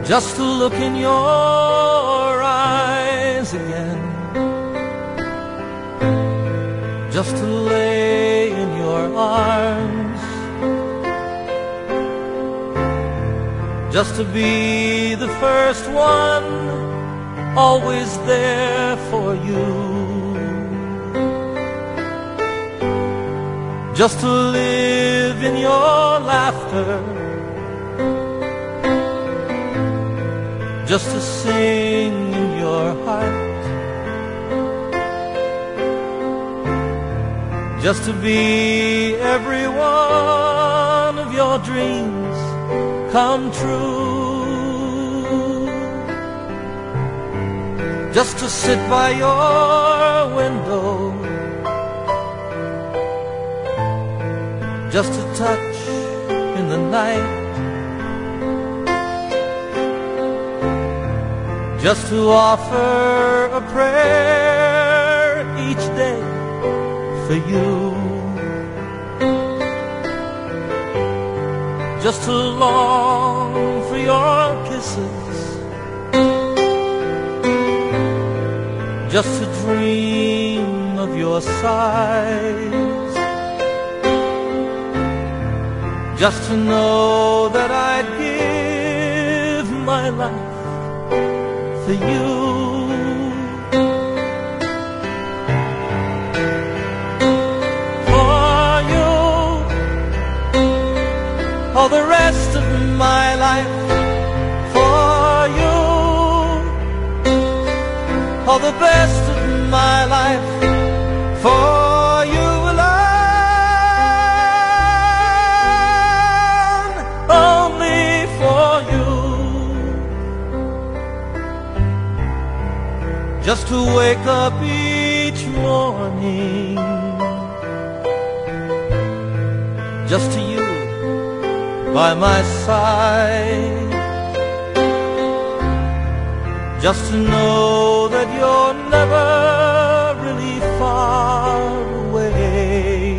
just to look in your eyes again, just to lay in your arms, just to be the first one, always there for you, just to live in your laughter, just to sing in your heart, just to be every one of your dreams come true, just to sit by your window, just to touch in the night, just to offer a prayer each day for you, just to long for your kisses, just to dream of your sighs, just to know that I'd give my life for you. For you, all the rest of my life. For you, all the best of my life. For you alone, only for you. Just to wake up each morning, just to you by my side, just to know that you're never really far away,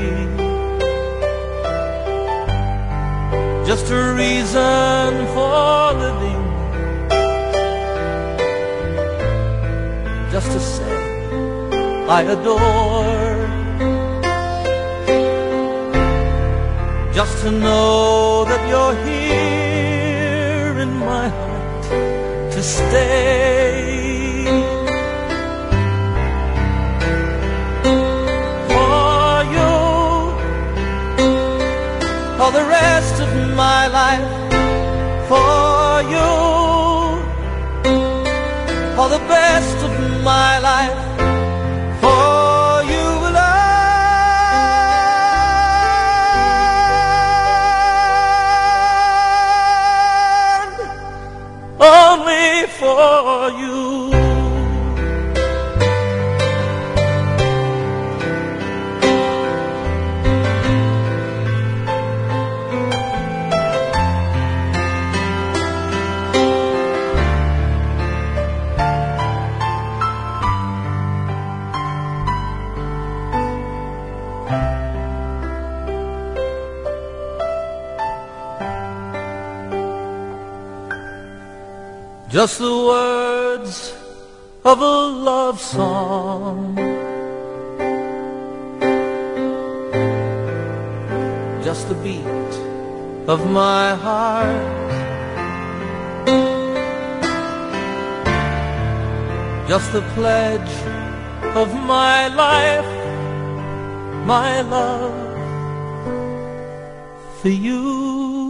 just a reason for living, just to say I adore, just to know that you're here in my heart to stay. For you, all the rest of my life. For you, all the best of my life. For you alone, only for you. Just the words of a love song, just the beat of my heart, just the pledge of my life, my love for you.